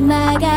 今が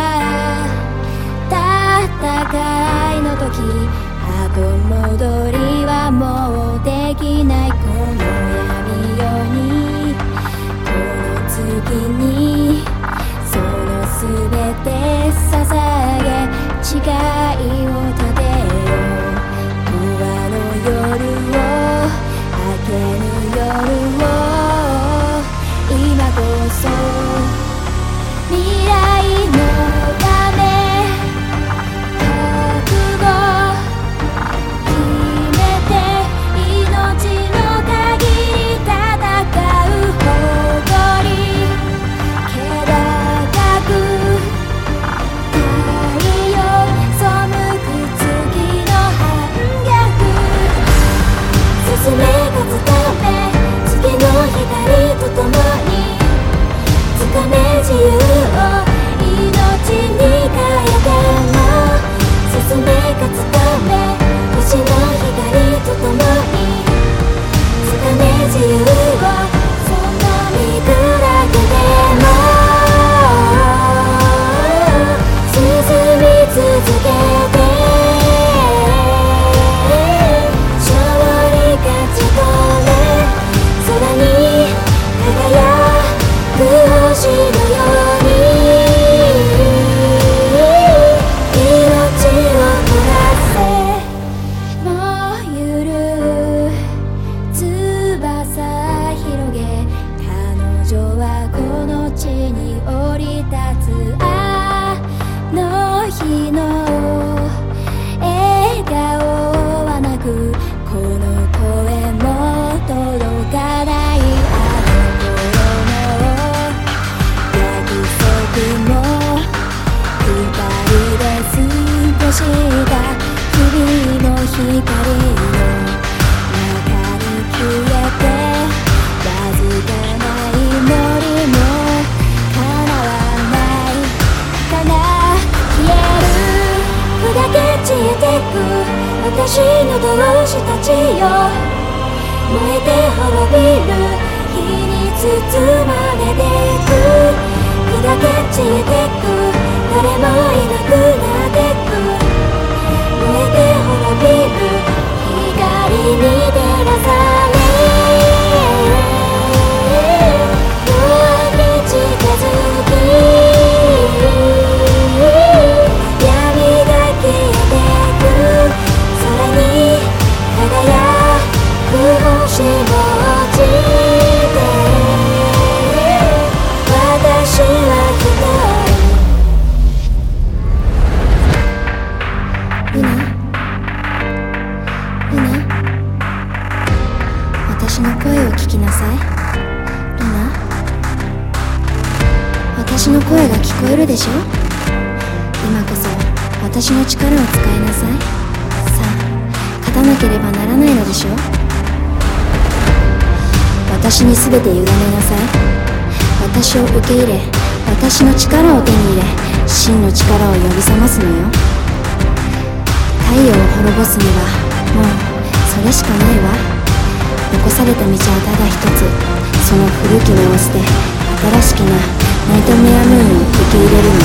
戦いの時、後戻りはもうできない。この闇夜に、この月に、そのすべて捧げ、誓いを立てよう。不安の夜を、明けぬ夜を、今こそ未来のため覚悟決めて、命の限り戦う誇り気高く、太陽背く月の反逆、進め勝つため月の光とともに掴め自由を、命に変えても進め勝つため、星の光とともに掴め自由を、その身砕けても進み続けて、勝利勝ち取れ、空に輝く星のように、命を焦らせ、もうゆる翼広げ、彼女はこの地に降り立つ。あの日の笑顔はなく、この声も届かない。した日々の光の中に消えて、わずかな祈りも叶わないかな。消える砕け散ってく私の同志たちよ、燃えて滅びる火に包まれてく、砕け散ってく誰もいなくなってく、燃えて滅びる光に照らされ、夜明け近づき、闇が消えてく、空に輝く星も落ちて、私は一人。私の声を聞きなさい。ルナ、私の声が聞こえるでしょ。今こそ私の力を使いなさい。さあ、勝たなければならないのでしょ。私に全て委ねなさい。私を受け入れ、私の力を手に入れ、真の力を呼び覚ますのよ。太陽を滅ぼすにはもうそれしかないわ。残された道はただ一つ、その古き名を捨て新しきなナイトメアムーンを受け入れるの。